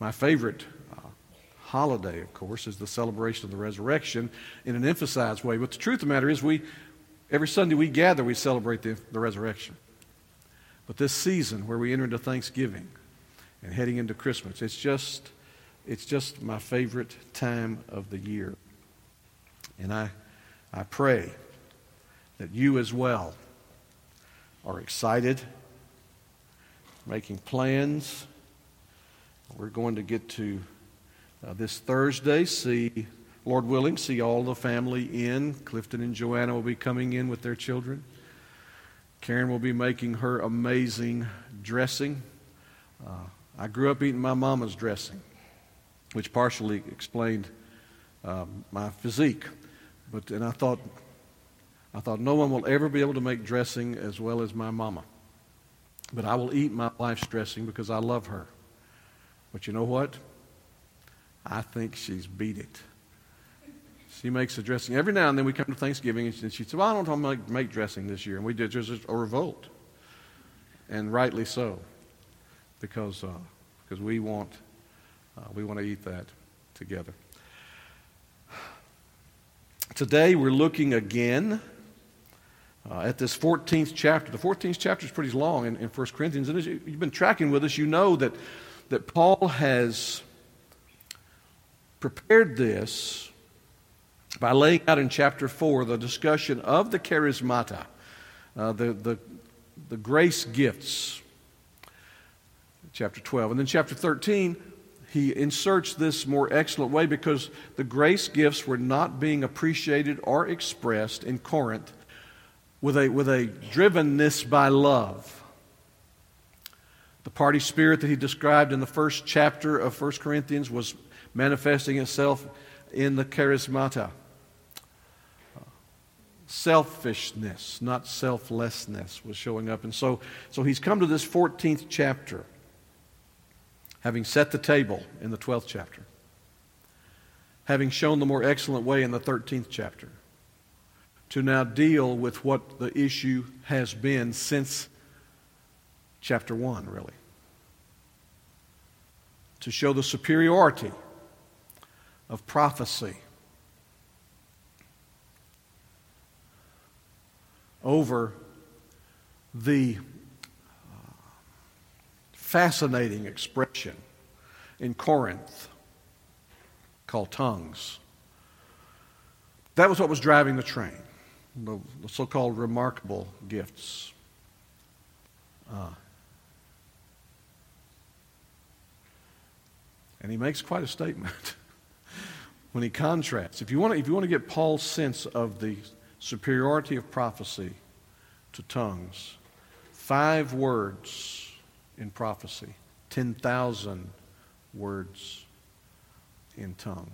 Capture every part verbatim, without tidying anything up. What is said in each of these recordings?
My favorite uh, holiday, of course, is the celebration of the resurrection in an emphasized way. But the truth of the matter is, we every Sunday we gather, we celebrate the, the resurrection. But this season where we enter into Thanksgiving and heading into Christmas, it's just it's just my favorite time of the year. And I I pray that you as well are excited, making plans. We're going to get to uh, this Thursday, see, Lord willing, see all the family in. Clifton and Joanna will be coming in with their children. Karen will be making her amazing dressing. Uh, I grew up eating my mama's dressing, which partially explained uh, my physique. But and I thought, I thought no one will ever be able to make dressing as well as my mama. But I will eat my wife's dressing because I love her. But you know what? I think she's beat it. She makes a dressing. Every now and then we come to Thanksgiving and she said, well, I don't want to make, make dressing this year. And we did just a revolt. And rightly so. Because uh, because we want uh, we want to eat that together. Today we're looking again uh, at this fourteenth chapter. The fourteenth chapter is pretty long in, in First Corinthians. And as you, you've been tracking with us, you know that, that Paul has prepared this by laying out in chapter four the discussion of the charismata, uh, the, the, the grace gifts, chapter twelve. And then chapter thirteen, he inserts this more excellent way because the grace gifts were not being appreciated or expressed in Corinth with a, with a drivenness by love. The party spirit that he described in the first chapter of First Corinthians was manifesting itself in the charismata. Selfishness, not selflessness, was showing up. And so, so he's come to this fourteenth chapter, having set the table in the twelfth chapter, having shown the more excellent way in the thirteenth chapter, to now deal with what the issue has been since chapter one, really. To show the superiority of prophecy over the uh, fascinating expression in Corinth called tongues. That was what was driving the train, the, the so-called remarkable gifts. Uh, and he makes quite a statement when he contrasts. If you want to, if you want to get Paul's sense of the superiority of prophecy to tongues, five words in prophecy, ten thousand words in tongues.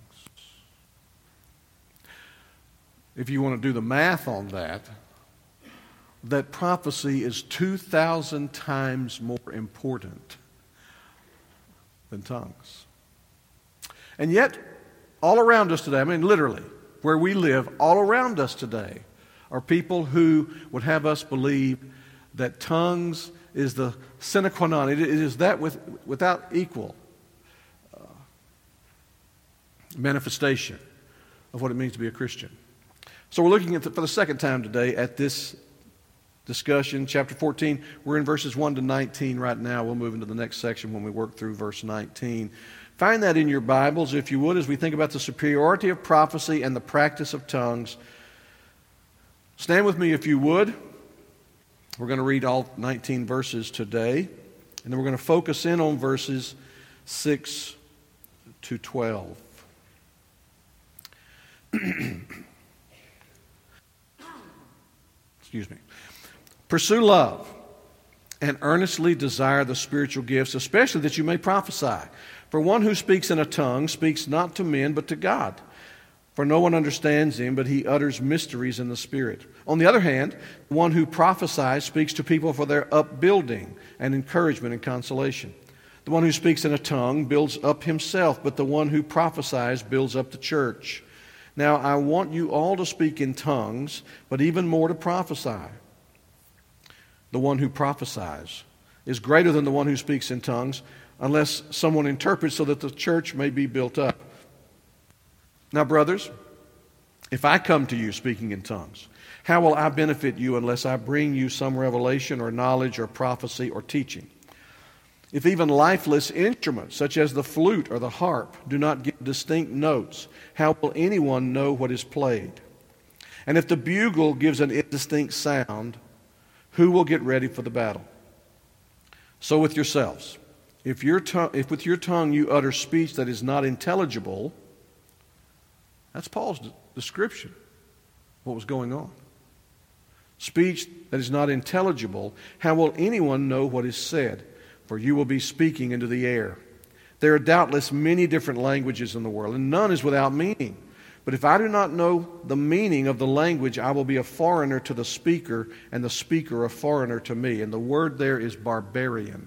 If you want to do the math on that, that prophecy is two thousand times more important than tongues. And yet, all around us today, I mean literally, where we live, all around us today are people who would have us believe that tongues is the sine qua non. It is that with, without equal uh, manifestation of what it means to be a Christian. So we're looking at the, for the second time today at this discussion, chapter fourteen. We're in verses one to nineteen right now. We'll move into the next section when we work through verse nineteen. Find that in your Bibles, if you would, as we think about the superiority of prophecy and the practice of tongues. Stand with me if you would. We're going to read all nineteen verses today, and then we're going to focus in on verses six to twelve. Excuse me. Pursue love and earnestly desire the spiritual gifts, especially that you may prophesy. For one who speaks in a tongue speaks not to men but to God. For no one understands him, but he utters mysteries in the Spirit. On the other hand, one who prophesies speaks to people for their upbuilding and encouragement and consolation. The one who speaks in a tongue builds up himself, but the one who prophesies builds up the church. Now I want you all to speak in tongues, but even more to prophesy. The one who prophesies is greater than the one who speaks in tongues, unless someone interprets so that the church may be built up. Now, brothers, if I come to you speaking in tongues, how will I benefit you unless I bring you some revelation or knowledge or prophecy or teaching? If even lifeless instruments, such as the flute or the harp, do not give distinct notes, how will anyone know what is played? And if the bugle gives an indistinct sound, who will get ready for the battle? So with yourselves, if, your tongue, if with your tongue you utter speech that is not intelligible, that's Paul's de- description of what was going on. Speech that is not intelligible, how will anyone know what is said? For you will be speaking into the air. There are doubtless many different languages in the world, and none is without meaning. But if I do not know the meaning of the language, I will be a foreigner to the speaker, and the speaker a foreigner to me. And the word there is barbarian.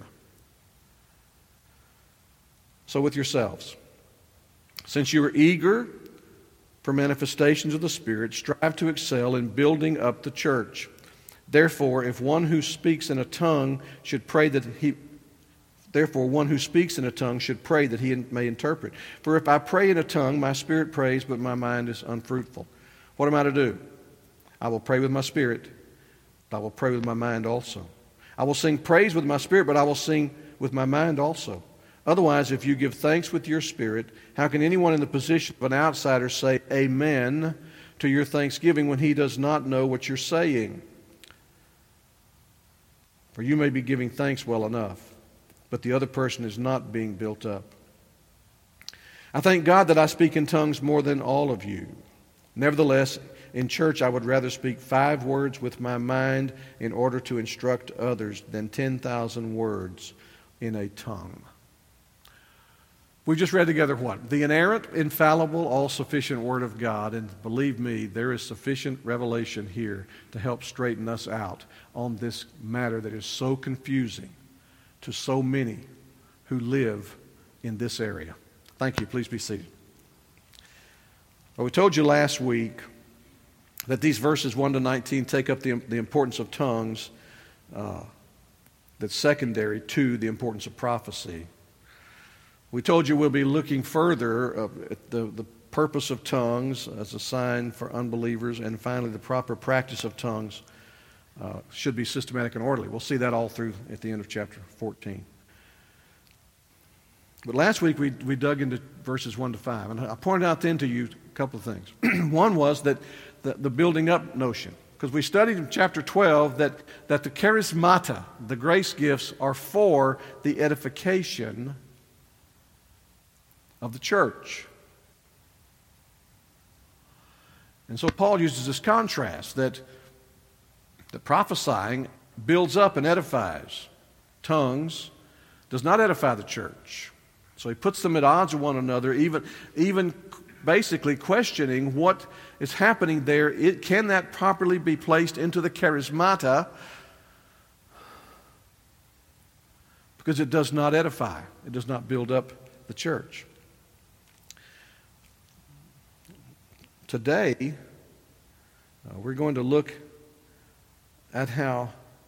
So with yourselves, since you are eager for manifestations of the Spirit, strive to excel in building up the church. Therefore, if one who speaks in a tongue should pray that he Therefore, one who speaks in a tongue should pray that he may interpret. For if I pray in a tongue, my spirit prays, but my mind is unfruitful. What am I to do? I will pray with my spirit, but I will pray with my mind also. I will sing praise with my spirit, but I will sing with my mind also. Otherwise, if you give thanks with your spirit, how can anyone in the position of an outsider say amen to your thanksgiving when he does not know what you're saying? For you may be giving thanks well enough, but the other person is not being built up. I thank God that I speak in tongues more than all of you. Nevertheless, in church I would rather speak five words with my mind in order to instruct others than ten thousand words in a tongue. We just read together what? The inerrant, infallible, all-sufficient Word of God. And believe me, there is sufficient revelation here to help straighten us out on this matter that is so confusing to so many who live in this area. Thank you. Please be seated. Well, we told you last week that these verses one to nineteen take up the, the importance of tongues uh, that's secondary to the importance of prophecy. We told you we'll be looking further uh, at the, the purpose of tongues as a sign for unbelievers, and finally the proper practice of tongues Uh, should be systematic and orderly. We'll see that all through at the end of chapter fourteen. But last week we, we dug into verses one to five, and I pointed out then to you a couple of things. One was that the, the building up notion, because we studied in chapter twelve that, that the charismata, the grace gifts, are for the edification of the church. And so Paul uses this contrast that that prophesying builds up and edifies. Tongues does not edify the church. So he puts them at odds with one another, even, even basically questioning what is happening there. It, can that properly be placed into the charismata? Because it does not edify. It does not build up the church. Today, uh, we're going to look at how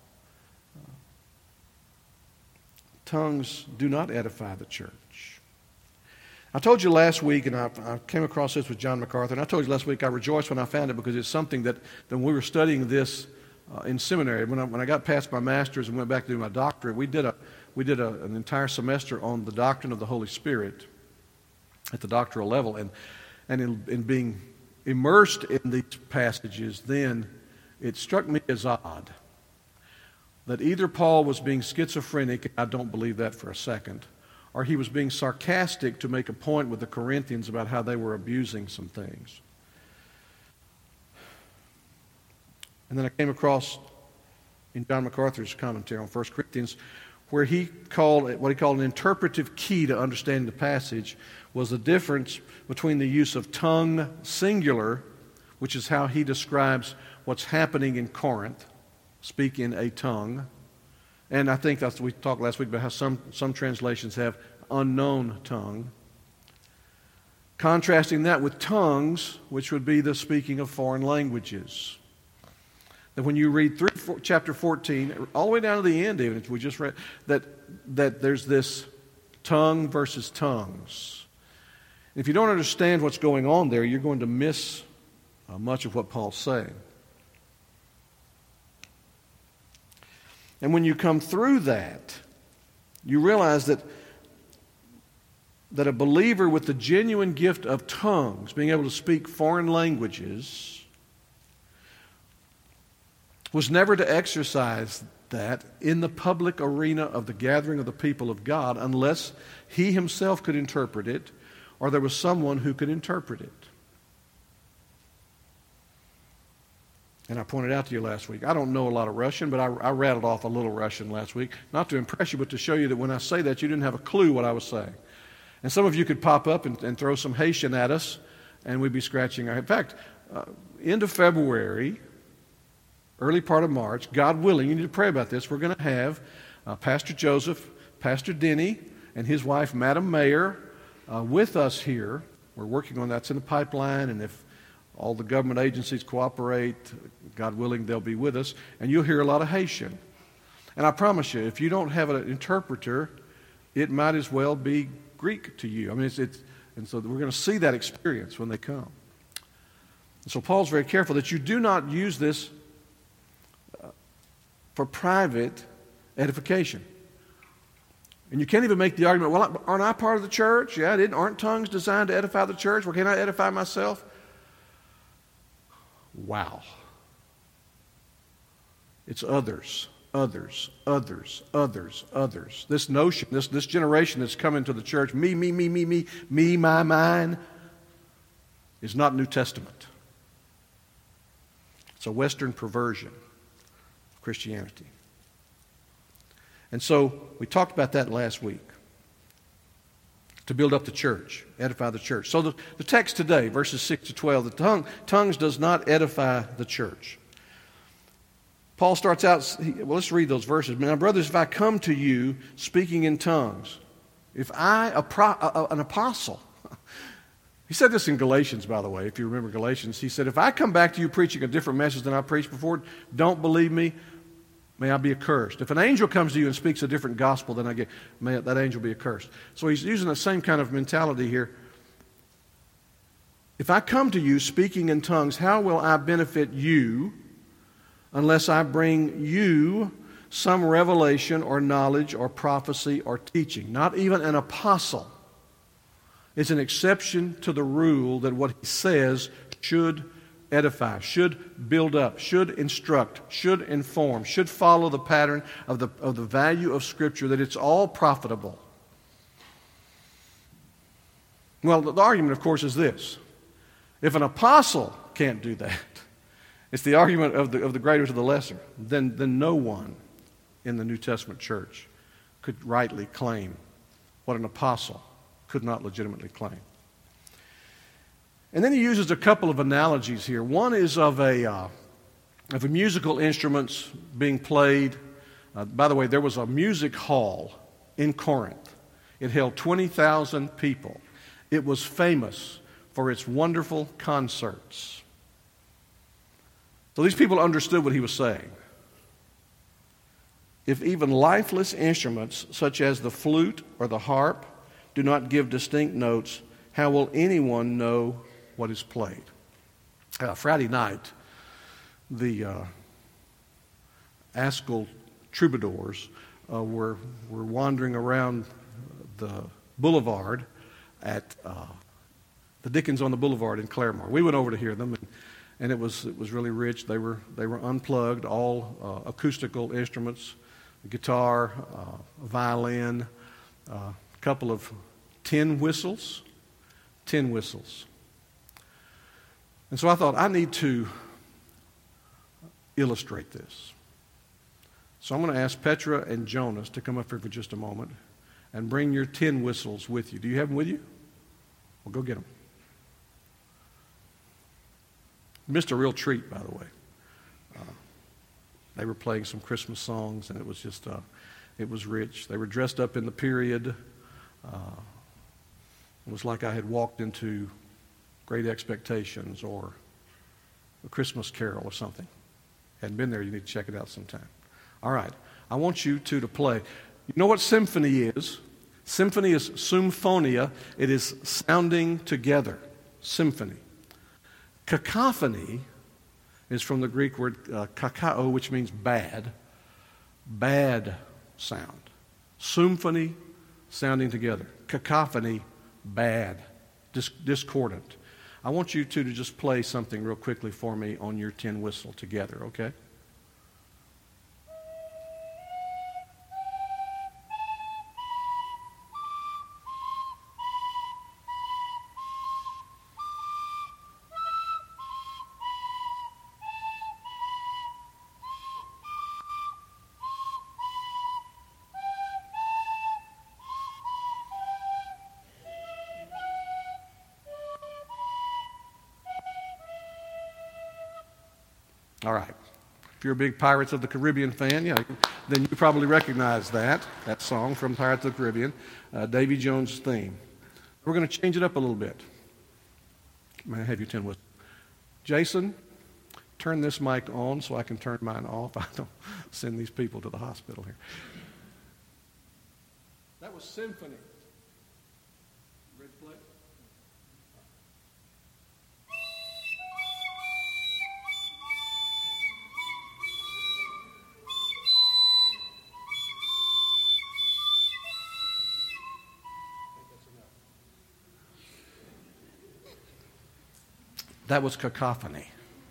tongues do not edify the church. I told you last week, and I, I came across this with John MacArthur, and I told you last week I rejoiced when I found it because it's something that, that when we were studying this uh, in seminary, when I, when I got past my master's and went back to do my doctorate, we did, a, we did a, an entire semester on the doctrine of the Holy Spirit at the doctoral level, and, and in, in being immersed in these passages then, it struck me as odd that either Paul was being schizophrenic, I don't believe that for a second, or he was being sarcastic to make a point with the Corinthians about how they were abusing some things. And then I came across in John MacArthur's commentary on First Corinthians where he called what he called an interpretive key to understanding the passage was the difference between the use of tongue singular, which is how he describes what's happening in Corinth, speak in a tongue. And I think that's we talked last week about how some, some translations have unknown tongue. Contrasting that with tongues, which would be the speaking of foreign languages. That when you read through chapter fourteen, all the way down to the end even, we just read, that, that there's this tongue versus tongues. If you don't understand what's going on there, you're going to miss uh, much of what Paul's saying. And when you come through that, you realize that, that a believer with the genuine gift of tongues, being able to speak foreign languages, was never to exercise that in the public arena of the gathering of the people of God unless he himself could interpret it or there was someone who could interpret it. And I pointed out to you last week, I don't know a lot of Russian, but I, I rattled off a little Russian last week, not to impress you, but to show you that when I say that, you didn't have a clue what I was saying. And some of you could pop up and, and throw some Haitian at us, and we'd be scratching our head. In fact, uh, end of February, early part of March, God willing, you need to pray about this, we're going to have uh, Pastor Joseph, Pastor Denny, and his wife, Madam Mayer, uh, with us here. We're working on that. It's in the pipeline, and if all the government agencies cooperate, God willing, they'll be with us. And you'll hear a lot of Haitian. And I promise you, if you don't have an interpreter, it might as well be Greek to you. I mean, it's, it's and so we're going to see that experience when they come. And so Paul's very careful that you do not use this uh, for private edification. And you can't even make the argument, well, aren't I part of the church? Yeah, didn't, aren't tongues designed to edify the church? Well, can't I edify myself? Wow. It's others, others, others, others, others. This notion, this, this generation that's coming to the church, me, me, me, me, me, me, my, mine, is not New Testament. It's a Western perversion of Christianity. And so we talked about that last week. To build up the church, edify the church. So the, the text today, verses six to twelve, the tongue, tongues does not edify the church. Paul starts out, he, well, let's read those verses. Now, brothers, if I come to you speaking in tongues, if I, a pro, a, an apostle, he said this in Galatians, by the way, if you remember Galatians, he said, if I come back to you preaching a different message than I preached before, don't believe me, may I be accursed. If an angel comes to you and speaks a different gospel than I get, may that angel be accursed. So he's using the same kind of mentality here. If I come to you speaking in tongues, how will I benefit you unless I bring you some revelation or knowledge or prophecy or teaching? Not even an apostle. It's an exception to the rule that what he says should edify, should build up, should instruct, should inform, should follow the pattern of the, of the value of Scripture, that it's all profitable. Well, the argument, of course, is this. If an apostle can't do that, it's the argument of the, of the greater to the lesser, then, then no one in the New Testament church could rightly claim what an apostle could not legitimately claim. And then he uses a couple of analogies here. One is of a uh, of a musical instruments being played. Uh, by the way, there was a music hall in Corinth. It held twenty thousand people. It was famous for its wonderful concerts. So these people understood what he was saying. If even lifeless instruments such as the flute or the harp do not give distinct notes, how will anyone know what is played? Uh, Friday night, the uh, Askell troubadours uh, were, were wandering around the boulevard at uh, the Dickens on the Boulevard in Claremore. We went over to hear them, and, and it was it was really rich. They were they were unplugged, all uh, acoustical instruments, a guitar, uh, a violin, uh, a couple of tin whistles, tin whistles. And so I thought, I need to illustrate this. So I'm going to ask Petra and Jonas to come up here for just a moment and bring your tin whistles with you. Do you have them with you? Well, go get them. Missed a real treat, by the way. Uh, they were playing some Christmas songs, and it was just, uh, it was rich. They were dressed up in the period. Uh, it was like I had walked into Great Expectations or A Christmas Carol or something. Hadn't been there, you need to check it out sometime. All right, I want you two to play. You know what symphony is? Symphony is symphonia. It is sounding together. Symphony. Cacophony is from the Greek word uh, kakao, which means bad. Bad sound. Symphony, sounding together. Cacophony, bad. Dis- discordant. I want you two to just play something real quickly for me on your tin whistle together, okay? All right. If you're a big Pirates of the Caribbean fan, yeah, then you probably recognize that, that song from Pirates of the Caribbean, uh, Davy Jones' theme. We're going to change it up a little bit. May I have your tin whistle? Jason, turn this mic on so I can turn mine off. I don't send these people to the hospital here. That was Symphony. Ready to play? That was Cacophony.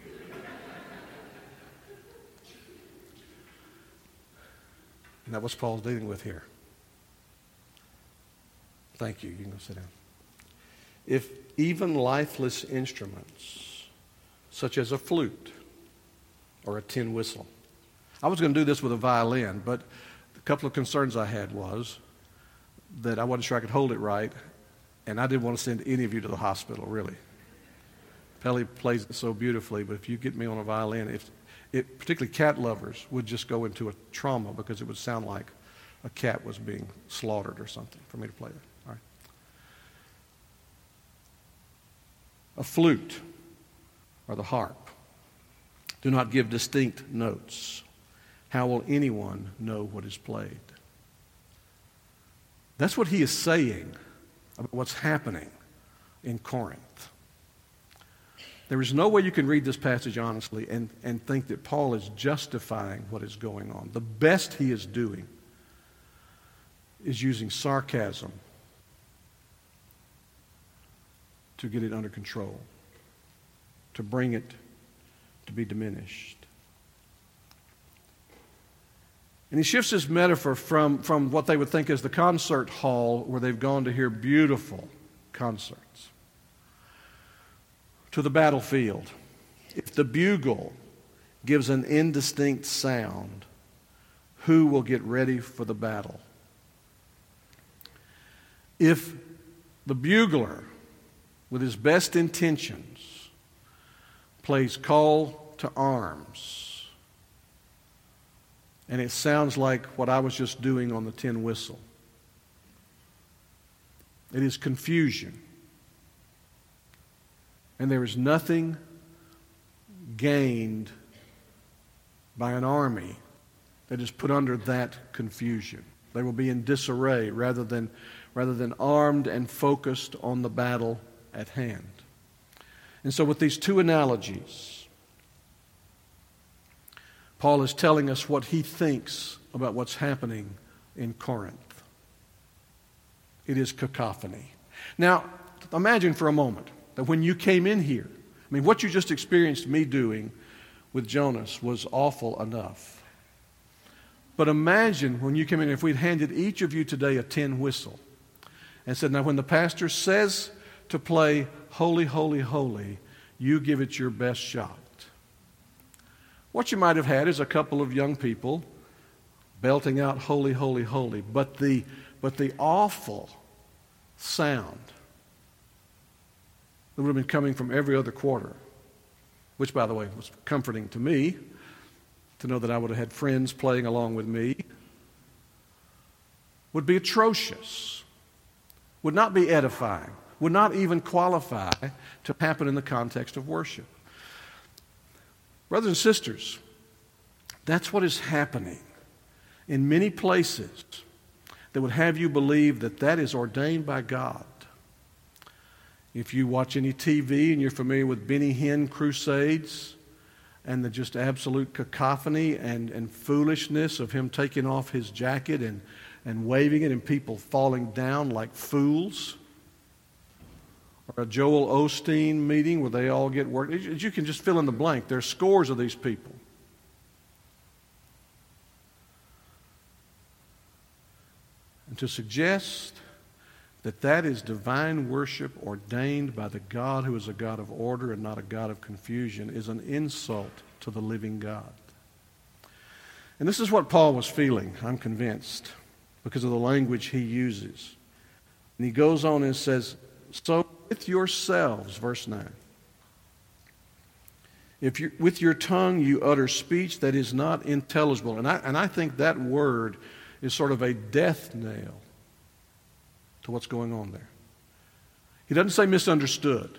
And that was Paul's dealing with here. Thank you. You can go sit down. If even lifeless instruments, such as a flute or a tin whistle, I was going to do this with a violin, but a couple of concerns I had was that I wasn't sure I could hold it right, and I didn't want to send any of you to the hospital, really. Pelly plays it so beautifully, but if you get me on a violin, if it, particularly cat lovers would just go into a trauma because it would sound like a cat was being slaughtered or something for me to play it. All right. A flute or the harp do not give distinct notes. How will anyone know what is played? That's what he is saying about what's happening in Corinth. There is no way you can read this passage honestly and, and think that Paul is justifying what is going on. The best he is doing is using sarcasm to get it under control, to bring it to be diminished. And he shifts his metaphor from, from what they would think is the concert hall where they've gone to hear beautiful concerts, to the battlefield. If the bugle gives an indistinct sound, who will get ready for the battle? If the bugler, with his best intentions, plays call to arms, and it sounds like what I was just doing on the tin whistle, it is confusion. And there is nothing gained by an army that is put under that confusion. They will be in disarray rather than, rather than armed and focused on the battle at hand. And so with these two analogies, Paul is telling us what he thinks about what's happening in Corinth. It is cacophony. Now, imagine for a moment that when you came in here, I mean, what you just experienced me doing with Jonas was awful enough. But imagine when you came in, if we'd handed each of you today a tin whistle and said, now when the pastor says to play Holy, Holy, Holy, you give it your best shot. What you might have had is a couple of young people belting out Holy, Holy, Holy, but the, but the awful sound that would have been coming from every other quarter, which, by the way, was comforting to me to know that I would have had friends playing along with me, would be atrocious, would not be edifying, would not even qualify to happen in the context of worship. Brothers and sisters, that's what is happening in many places that would have you believe that that is ordained by God. If you watch any T V and you're familiar with Benny Hinn crusades and the just absolute cacophony and, and foolishness of him taking off his jacket and, and waving it and people falling down like fools, or a Joel Osteen meeting where they all get worked, you can just fill in the blank. There's scores of these people. And to suggest that that is divine worship ordained by the God who is a God of order and not a God of confusion is an insult to the living God. And this is what Paul was feeling, I'm convinced, because of the language he uses. And he goes on and says, so with yourselves, verse nine, if you, with your tongue you utter speech that is not intelligible. And I, and I think that word is sort of a death knell to what's going on there. He doesn't say misunderstood.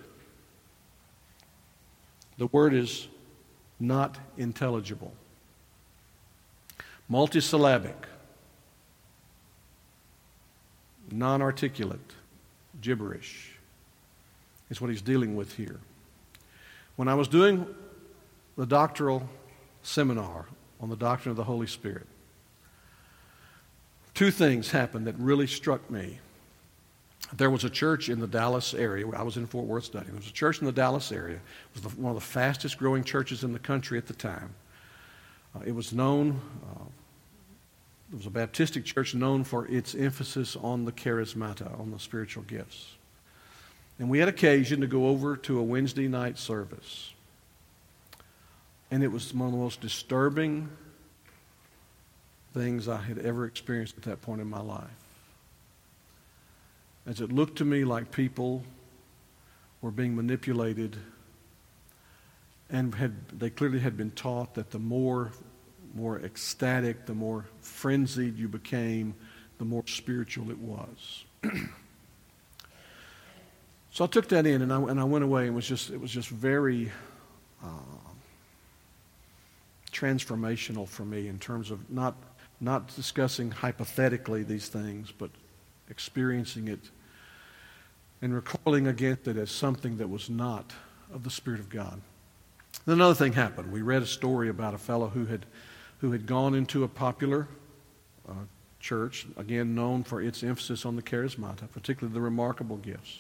The word is not intelligible. Multisyllabic. Non-articulate. Gibberish is what he's dealing with here. When I was doing the doctoral seminar on the doctrine of the Holy Spirit, two things happened that really struck me. There was a church in the Dallas area. I was in Fort Worth studying. There was a church in the Dallas area. It was the, one of the fastest growing churches in the country at the time. Uh, it was known, uh, it was a Baptistic church known for its emphasis on the charismata, on the spiritual gifts. And we had occasion to go over to a Wednesday night service. And it was one of the most disturbing things I had ever experienced at that point in my life. As it looked to me like people were being manipulated, and had they clearly had been taught that the more, more ecstatic, the more frenzied you became, the more spiritual it was. So I took that in, and I, and I went away, and it was just, it was just very uh, transformational for me in terms of not, not discussing hypothetically these things, but experiencing it and recoiling against it as something that was not of the Spirit of God. Then another thing happened. We read a story about a fellow who had who had gone into a popular uh, church, again known for its emphasis on the charismata, particularly the remarkable gifts,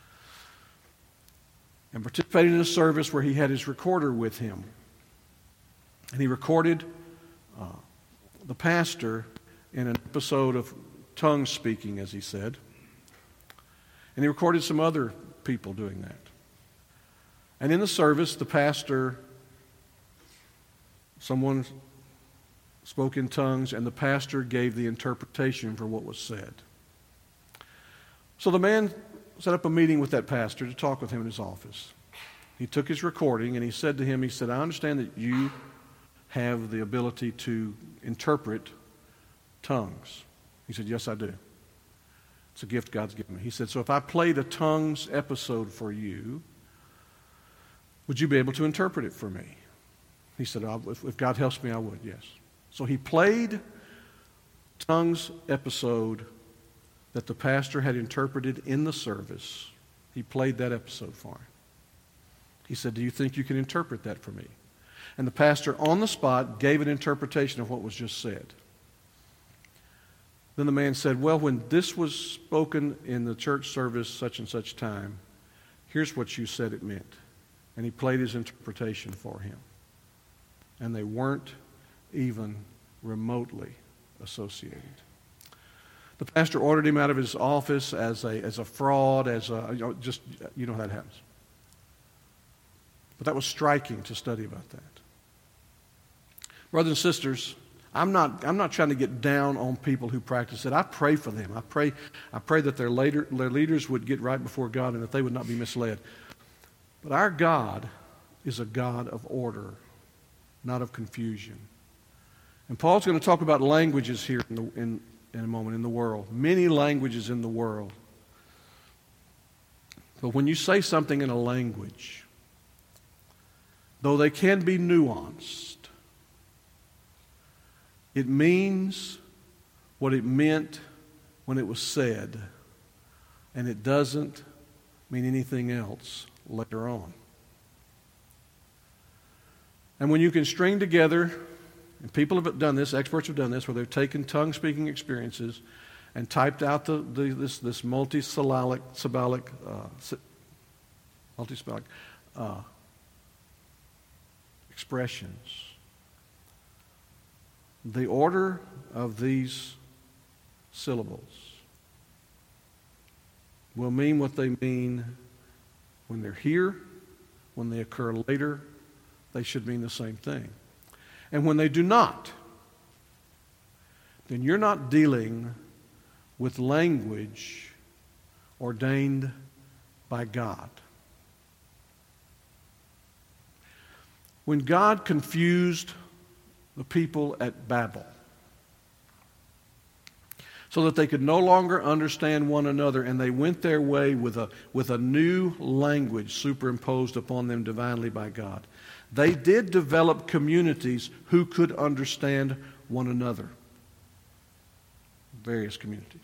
and participated in a service where he had his recorder with him. And he recorded uh, the pastor in an episode of tongue speaking, as he said. And he recorded some other people doing that. And in the service, the pastor, someone spoke in tongues, and the pastor gave the interpretation for what was said. So the man set up a meeting with that pastor to talk with him in his office. He took his recording, and he said to him, he said, I understand that you have the ability to interpret tongues. He said, yes, I do. It's a gift God's given me. He said, so if I played a tongues episode for you, would you be able to interpret it for me? He said, if, if God helps me, I would, yes. So he played tongues episode that the pastor had interpreted in the service. He played that episode for him. He said, do you think you can interpret that for me? And the pastor on the spot gave an interpretation of what was just said. Then the man said, well, when this was spoken in the church service such and such time, here's what you said it meant. And he played his interpretation for him. And they weren't even remotely associated. The pastor ordered him out of his office as a as a fraud, as a, you know, just, you know how that happens. But that was striking to study about that. Brothers and sisters, I'm not, I'm not trying to get down on people who practice it. I pray for them. I pray, I pray that their, later, their leaders would get right before God and that they would not be misled. But our God is a God of order, not of confusion. And Paul's going to talk about languages here in, the, in, in a moment in the world. Many languages in the world. But when you say something in a language, though they can be nuanced, it means what it meant when it was said, and it doesn't mean anything else later on. And when you can string together, and people have done this, experts have done this, where they've taken tongue-speaking experiences and typed out the, the this this multisyllabic, syllabic, uh, multisyllabic uh, expressions. The order of these syllables will mean what they mean when they're here, when they occur later. They should mean the same thing. And when they do not, then you're not dealing with language ordained by God. When God confused the people at Babel so that they could no longer understand one another, and they went their way with a, with a new language superimposed upon them divinely by God, they did develop communities who could understand one another. Various communities.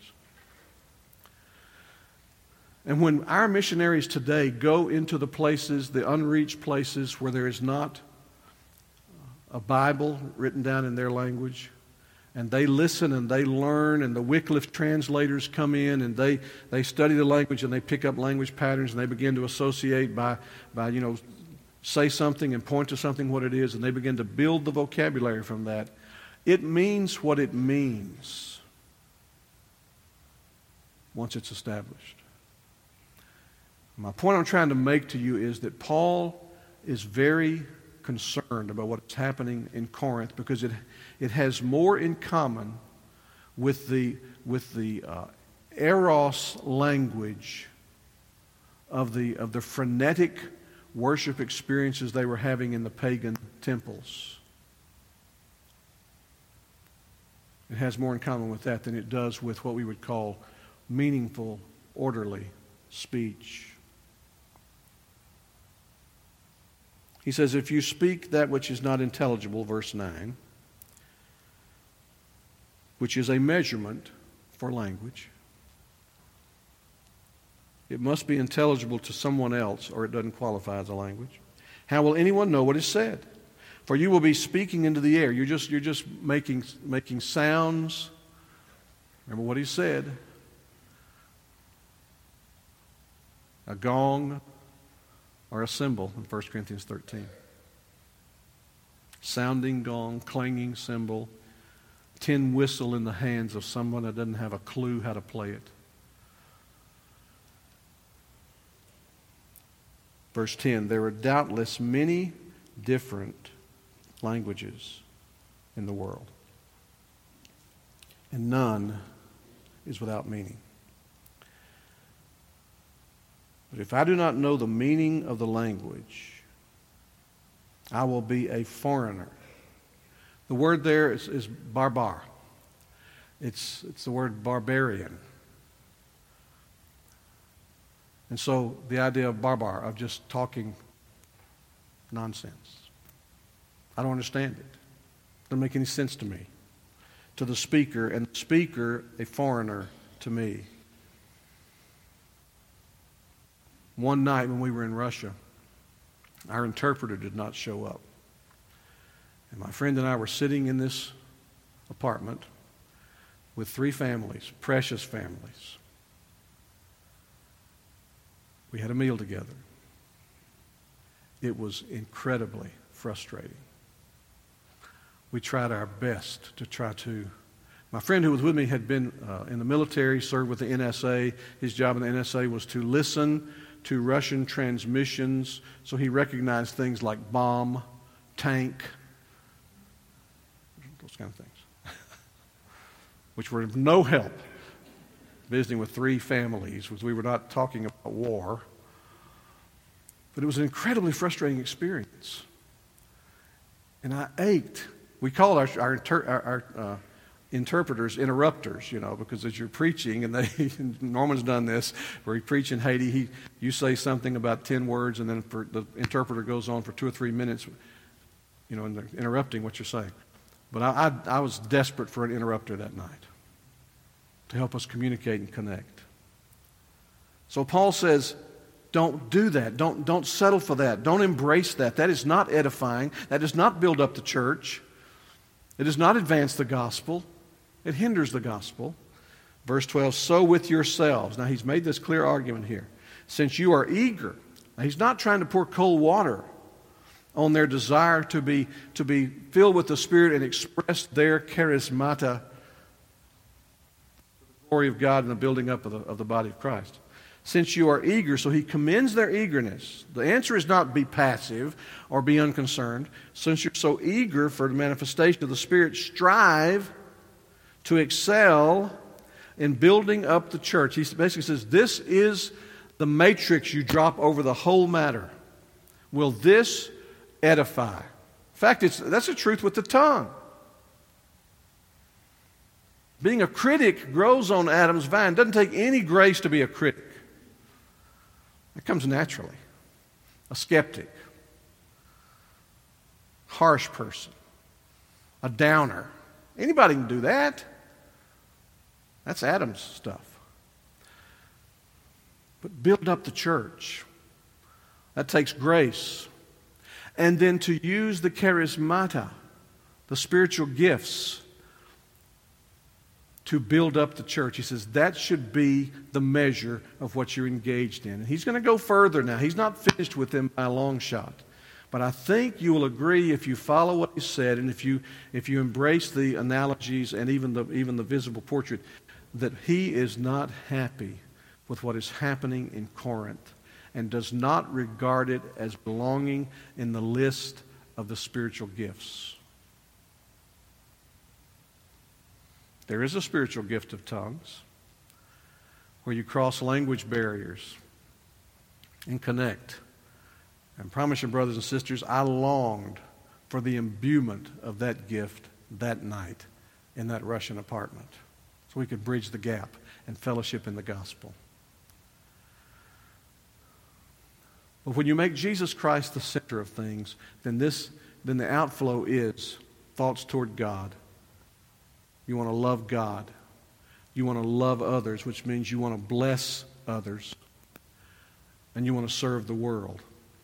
And when our missionaries today go into the places, the unreached places where there is not a Bible written down in their language, and they listen and they learn, and the Wycliffe translators come in and they, they study the language and they pick up language patterns and they begin to associate by, by, you know, say something and point to something what it is, and they begin to build the vocabulary from that. It means what it means once it's established. My point I'm trying to make to you is that Paul is very concerned about what's happening in Corinth, because it it has more in common with the with the uh, eros language of the of the frenetic worship experiences they were having in the pagan temples. It has more in common with that than it does with what we would call meaningful, orderly speech. He says, if you speak that which is not intelligible, verse nine, which is a measurement for language, it must be intelligible to someone else, or it doesn't qualify as a language. How will anyone know what is said? For you will be speaking into the air. You're just, you're just making, making sounds. Remember what he said. A gong or a cymbal in First Corinthians thirteen. Sounding gong, clanging cymbal, tin whistle in the hands of someone that doesn't have a clue how to play it. Verse ten, there are doubtless many different languages in the world, and none is without meaning. But if I do not know the meaning of the language, I will be a foreigner. The word there is, is barbar. It's, it's the word barbarian. And so the idea of barbar, of just talking nonsense. I don't understand it. It doesn't make any sense to me. To the speaker, and the speaker a foreigner to me. One night when we were in Russia, our interpreter did not show up. And my friend and I were sitting in this apartment with three families, precious families. We had a meal together. It was incredibly frustrating. We tried our best to try to... My friend who was with me had been uh, in the military, served with the N S A. His job in the N S A was to listen to Russian transmissions, so he recognized things like bomb, tank, those kind of things, which were of no help. Visiting with three families, because we were not talking about war. But it was an incredibly frustrating experience. And I ached. We called our, our, inter, our, our uh, interpreters interrupters, you know, because as you're preaching, and they, Norman's done this, where he preach in Haiti, he, you say something about ten words, and then for, the interpreter goes on for two or three minutes, you know, and they're interrupting what you're saying. But I, I, I was desperate for an interrupter that night to help us communicate and connect. So Paul says, don't do that. Don't, don't settle for that. Don't embrace that. That is not edifying. That does not build up the church. It does not advance the gospel. It hinders the gospel. Verse twelve, so with yourselves. Now he's made this clear argument here. Since you are eager. Now he's not trying to pour cold water on their desire to be, to be filled with the Spirit and express their charismata, the glory of God and the building up of the, of the body of Christ. Since you are eager, so he commends their eagerness. The answer is not be passive or be unconcerned. Since you're so eager for the manifestation of the Spirit, strive to excel in building up the church. He basically says, this is the matrix you drop over the whole matter. Will this edify? In fact, it's, that's the truth with the tongue. Being a critic grows on Adam's vine. It doesn't take any grace to be a critic. It comes naturally. A skeptic, harsh person, a downer. Anybody can do that. That's Adam's stuff. But build up the church. That takes grace. And then to use the charismata, the spiritual gifts, to build up the church. He says that should be the measure of what you're engaged in. And he's going to go further now. He's not finished with them by a long shot. But I think you will agree if you follow what he said and if you if you embrace the analogies and even the even the visible portrait, that he is not happy with what is happening in Corinth and does not regard it as belonging in the list of the spiritual gifts. There is a spiritual gift of tongues where you cross language barriers and connect. And promise you, brothers and sisters, I longed for the imbuement of that gift that night in that Russian apartment so we could bridge the gap and fellowship in the gospel. But when you make Jesus Christ the center of things, then this, then the outflow is thoughts toward God. You want to love God. You want to love others, which means you want to bless others. And you want to serve the world.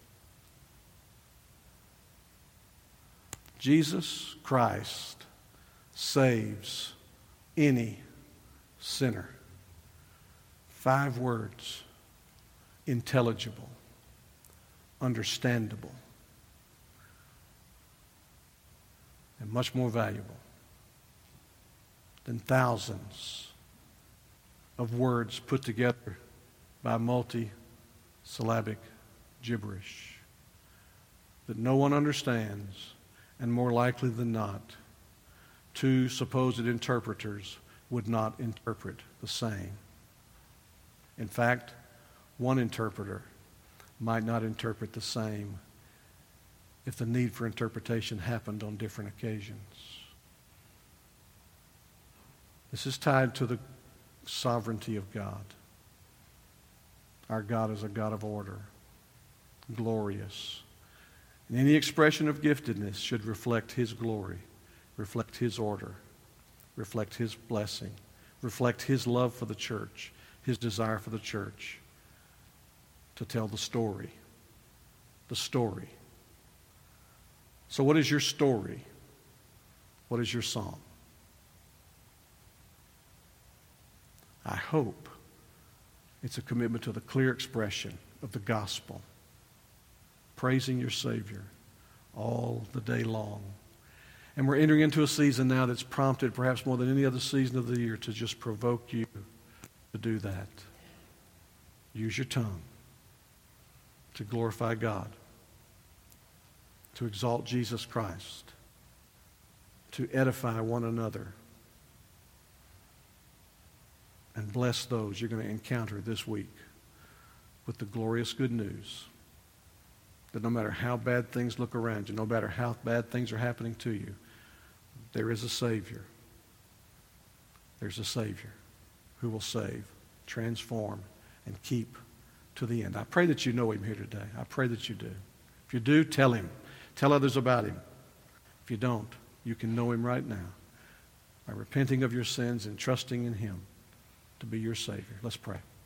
Jesus Christ saves any sinner. Five words. Intelligible. Understandable. And much more valuable than thousands of words put together by multi-syllabic gibberish that no one understands, and more likely than not, two supposed interpreters would not interpret the same. In fact, one interpreter might not interpret the same if the need for interpretation happened on different occasions. This is tied to the sovereignty of God. Our God is a God of order, glorious. And any expression of giftedness should reflect His glory, reflect His order, reflect His blessing, reflect His love for the church, His desire for the church to tell the story. The story. So what is your story? What is your song? I hope it's a commitment to the clear expression of the gospel, praising your Savior all the day long. And we're entering into a season now that's prompted, perhaps more than any other season of the year, to just provoke you to do that. Use your tongue to glorify God, to exalt Jesus Christ, to edify one another, and bless those you're going to encounter this week with the glorious good news that no matter how bad things look around you, no matter how bad things are happening to you, there is a Savior. There's a Savior who will save, transform, and keep to the end. I pray that you know Him here today. I pray that you do. If you do, tell Him. Tell others about Him. If you don't, you can know Him right now by repenting of your sins and trusting in Him to be your Savior. Let's pray.